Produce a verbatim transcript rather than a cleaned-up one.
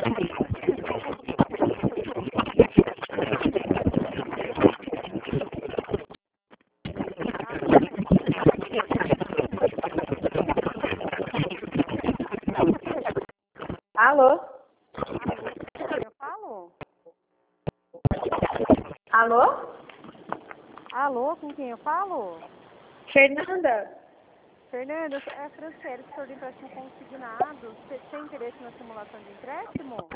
Alô? Eu falo? Alô? Alô, com quem eu falo? Fernanda? Fernanda, é Franciele, estou de empréstimo consignado. Você tem interesse na simulação de empréstimo?